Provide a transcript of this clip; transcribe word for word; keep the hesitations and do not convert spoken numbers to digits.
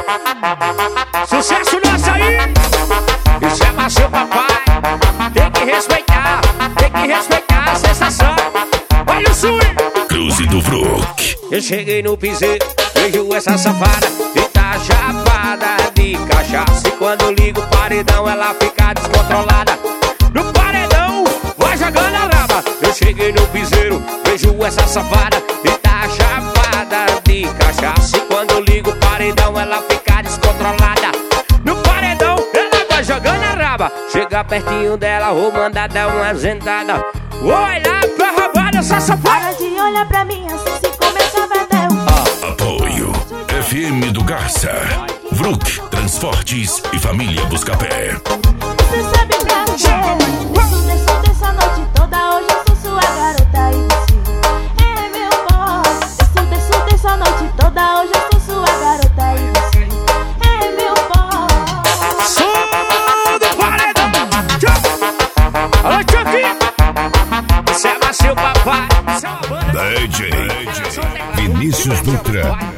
Sucesso nosso aí! Isso é macio, papai. Tem que respeitar, tem que respeitar a sensação. Olha o swing! Cruze do Vrook. Eu cheguei no piseiro, vejo essa safada e tá chapada de cachaça. E quando ligo o paredão, ela fica descontrolada. No paredão, vai jogando a raba. Eu cheguei no piseiro, vejo essa safada e tá chapada de cachaça. E quando ligo o paredão, ela fica descontrolada. No paredão, ela vai jogando a raba. Chega pertinho dela, vou mandar dar uma zentada. Vou olhar pra rabada, essa safada. Para de olhar pra mim assim se começa a vender um ah. Apoio F M do Garça, Vrook, Transportes e Família Buscapé. Você sabe pra mim. Desço, desço, desço a noite toda. Hoje eu sou sua garota e você é meu boy. Desço, desço, desço a noite toda. Hoje eu sou sua garota e você é meu boy. Som do paredão. Alô, Chucky. Isso é macio, papai. Isso é uma banda. D J Vinícius Dutra.